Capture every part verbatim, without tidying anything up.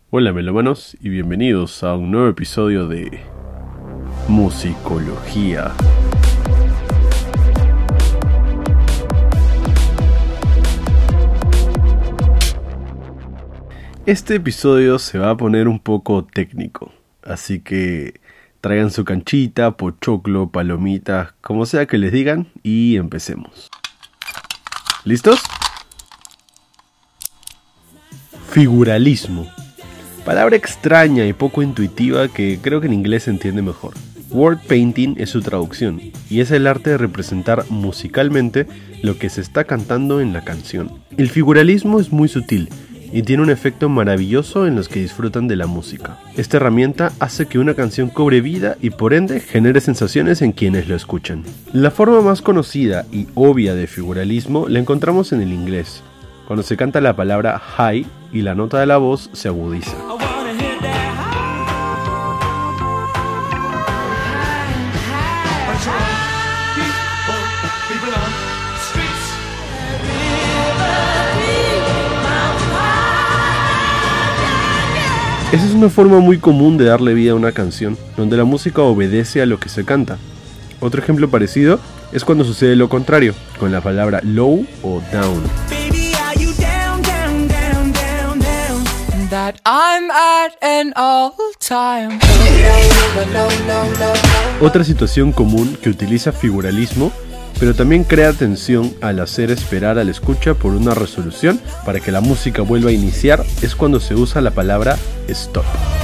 Hola melómanos y bienvenidos a un nuevo episodio de Musicología. Este episodio se va a poner un poco técnico, así que traigan su canchita, pochoclo, palomitas, como sea que les digan, y empecemos. ¿Listos? Figuralismo. Palabra extraña y poco intuitiva que creo que en inglés se entiende mejor. Word painting es su traducción, y es el arte de representar musicalmente lo que se está cantando en la canción. El figuralismo es muy sutil y tiene un efecto maravilloso en los que disfrutan de la música. Esta herramienta hace que una canción cobre vida y por ende genere sensaciones en quienes lo escuchan. La forma más conocida y obvia de figuralismo la encontramos en el inglés, cuando se canta la palabra high y la nota de la voz se agudiza. Esa es una forma muy común de darle vida a una canción, donde la música obedece a lo que se canta. Otro ejemplo parecido es cuando sucede lo contrario, con la palabra low o down. Otra situación común que utiliza figuralismo, pero también crea tensión al hacer esperar al escucha por una resolución para que la música vuelva a iniciar, es cuando se usa la palabra stop.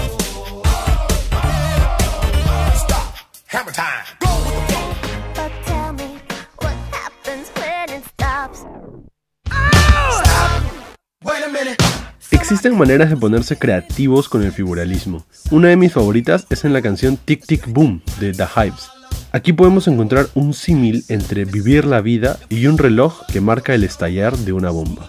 Existen maneras de ponerse creativos con el figuralismo. Una de mis favoritas es en la canción Tic Tic Boom de The Hives. Aquí podemos encontrar un símil entre vivir la vida y un reloj que marca el estallar de una bomba.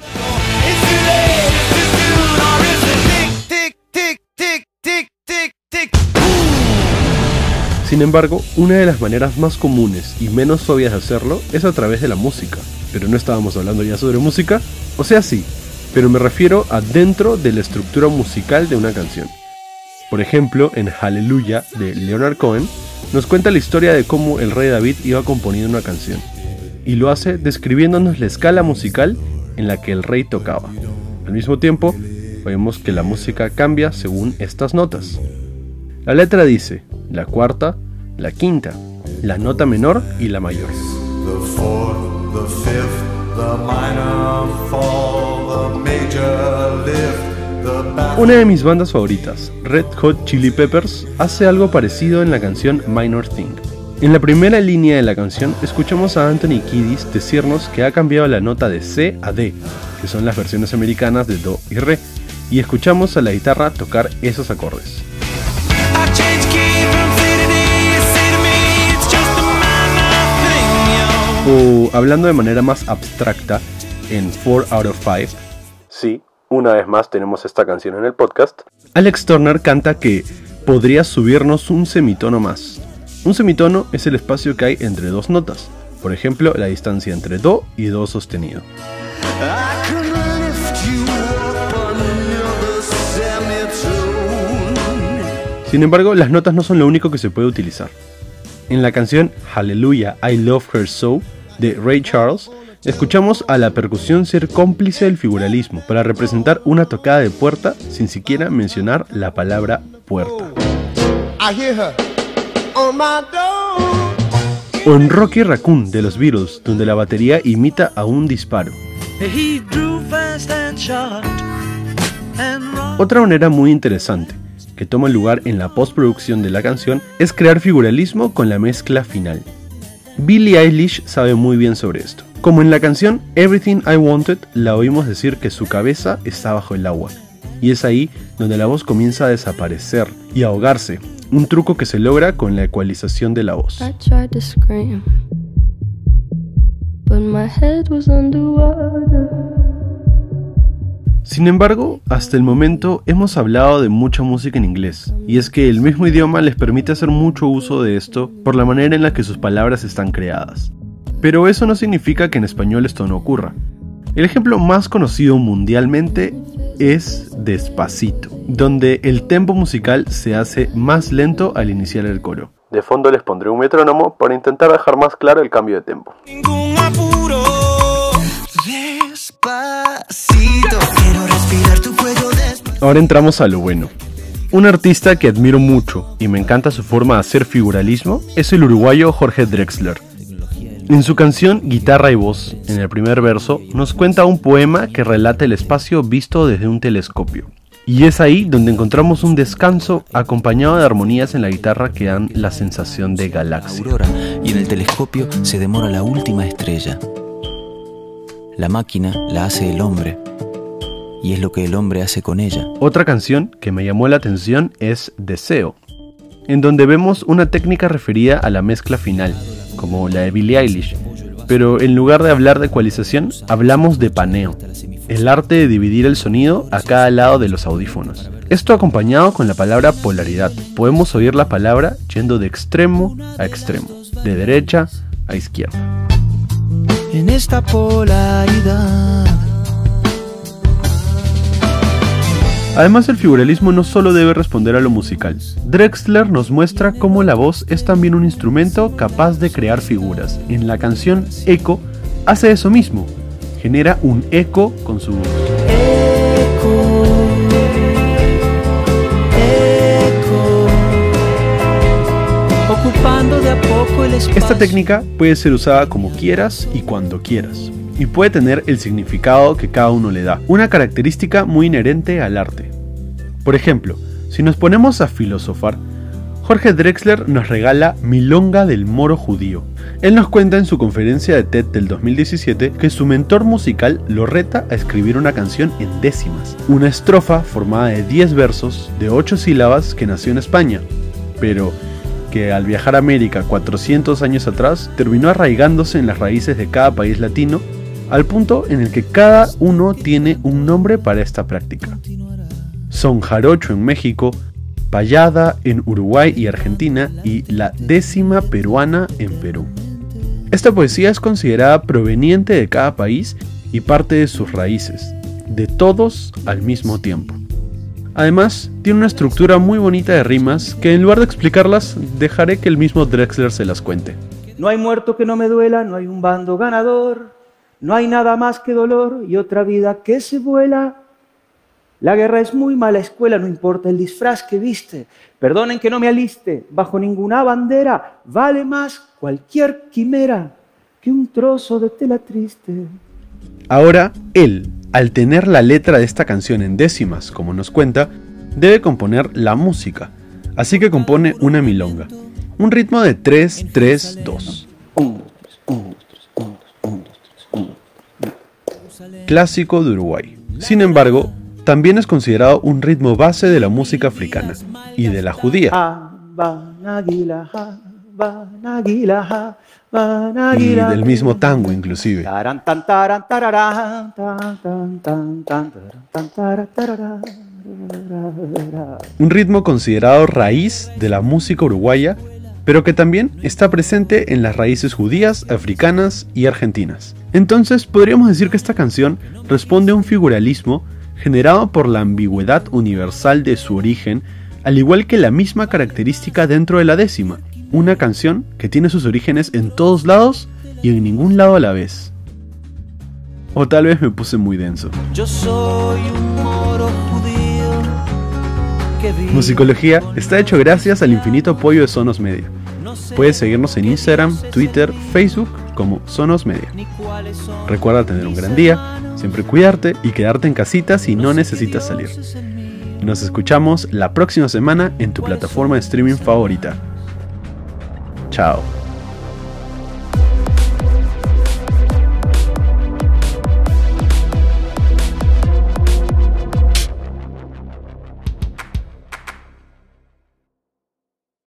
Sin embargo, una de las maneras más comunes y menos obvias de hacerlo es a través de la música. Pero no estábamos hablando ya sobre música, o sea sí, pero me refiero a dentro de la estructura musical de una canción. Por ejemplo, en Hallelujah de Leonard Cohen, nos cuenta la historia de cómo el rey David iba componiendo una canción, y lo hace describiéndonos la escala musical en la que el rey tocaba. Al mismo tiempo, vemos que la música cambia según estas notas. La letra dice, la cuarta, la quinta, la nota menor y la mayor. The fourth, the fifth, the minor fall, the major lift. Una de mis bandas favoritas, Red Hot Chili Peppers, hace algo parecido en la canción Minor Thing. En la primera línea de la canción escuchamos a Anthony Kiedis decirnos que ha cambiado la nota de C a D, que son las versiones americanas de Do y Re, y escuchamos a la guitarra tocar esos acordes. O hablando de manera más abstracta, en four out of five, sí, una vez más tenemos esta canción en el podcast, Alex Turner canta que podría subirnos un semitono más. Un semitono es el espacio que hay entre dos notas, por ejemplo la distancia entre Do y Do sostenido. Sin embargo, las notas no son lo único que se puede utilizar. En la canción Hallelujah, I Love Her So de Ray Charles, escuchamos a la percusión ser cómplice del figuralismo para representar una tocada de puerta sin siquiera mencionar la palabra puerta. O en Rocky Raccoon de los Beatles, donde la batería imita a un disparo. Otra manera muy interesante, que toma lugar en la postproducción de la canción, es crear figuralismo con la mezcla final. Billie Eilish sabe muy bien sobre esto. Como en la canción Everything I Wanted, la oímos decir que su cabeza está bajo el agua, y es ahí donde la voz comienza a desaparecer y a ahogarse, un truco que se logra con la ecualización de la voz. Sin embargo, hasta el momento hemos hablado de mucha música en inglés, y es que el mismo idioma les permite hacer mucho uso de esto por la manera en la que sus palabras están creadas. Pero eso no significa que en español esto no ocurra. El ejemplo más conocido mundialmente es Despacito, donde el tempo musical se hace más lento al iniciar el coro. De fondo les pondré un metrónomo para intentar dejar más claro el cambio de tempo. Ningún apuro. Despacito, quiero respirar tu cuello despacito. Ahora entramos a lo bueno. Un artista que admiro mucho y me encanta su forma de hacer figuralismo es el uruguayo Jorge Drexler. En su canción Guitarra y Voz, en el primer verso, nos cuenta un poema que relata el espacio visto desde un telescopio. Y es ahí donde encontramos un descanso acompañado de armonías en la guitarra que dan la sensación de galaxia. Aurora, y en el telescopio se demora la última estrella. La máquina la hace el hombre, y es lo que el hombre hace con ella. Otra canción que me llamó la atención es Deseo, en donde vemos una técnica referida a la mezcla final, como la de Billie Eilish, pero en lugar de hablar de ecualización, hablamos de paneo, el arte de dividir el sonido a cada lado de los audífonos. Esto acompañado con la palabra polaridad. Podemos oír la palabra yendo de extremo a extremo, de derecha a izquierda. En esta polaridad. Además, el figuralismo no solo debe responder a lo musical. Drexler nos muestra cómo la voz es también un instrumento capaz de crear figuras. En la canción Eco hace eso mismo, genera un eco con su voz. Eco, eco, ocupando de a poco el espacio. Esta técnica puede ser usada como quieras y cuando quieras, y puede tener el significado que cada uno le da, una característica muy inherente al arte. Por ejemplo, si nos ponemos a filosofar, Jorge Drexler nos regala Milonga del Moro Judío. Él nos cuenta en su conferencia de TED del dos mil diecisiete que su mentor musical lo reta a escribir una canción en décimas, una estrofa formada de diez versos de ocho sílabas que nació en España, pero que al viajar a América cuatrocientos años atrás terminó arraigándose en las raíces de cada país latino, al punto en el que cada uno tiene un nombre para esta práctica. Son jarocho en México, payada en Uruguay y Argentina y la décima peruana en Perú. Esta poesía es considerada proveniente de cada país y parte de sus raíces, de todos al mismo tiempo. Además, tiene una estructura muy bonita de rimas que en lugar de explicarlas, dejaré que el mismo Drexler se las cuente. No hay muerto que no me duela, no hay un bando ganador, no hay nada más que dolor y otra vida que se vuela. La guerra es muy mala escuela, no importa el disfraz que viste. Perdonen que no me aliste, bajo ninguna bandera. Vale más cualquier quimera que un trozo de tela triste. Ahora, él, al tener la letra de esta canción en décimas, como nos cuenta, debe componer la música. Así que compone una milonga. Un ritmo de tres tres dos. Clásico de Uruguay. Sin embargo, también es considerado un ritmo base de la música africana y de la judía y del mismo tango inclusive. Un ritmo considerado raíz de la música uruguaya, pero que también está presente en las raíces judías, africanas y argentinas. Entonces podríamos decir que esta canción responde a un figuralismo generado por la ambigüedad universal de su origen, al igual que la misma característica dentro de la décima, una canción que tiene sus orígenes en todos lados y en ningún lado a la vez. O tal vez me puse muy denso. Yo soy un moro judío que vive... Musicología está hecho gracias al infinito apoyo de Sonos Media. Puedes seguirnos en Instagram, Twitter, Facebook como Sonos Media. Recuerda tener un gran día, siempre cuidarte y quedarte en casita si no necesitas salir. Nos escuchamos la próxima semana en tu plataforma de streaming favorita. Chao.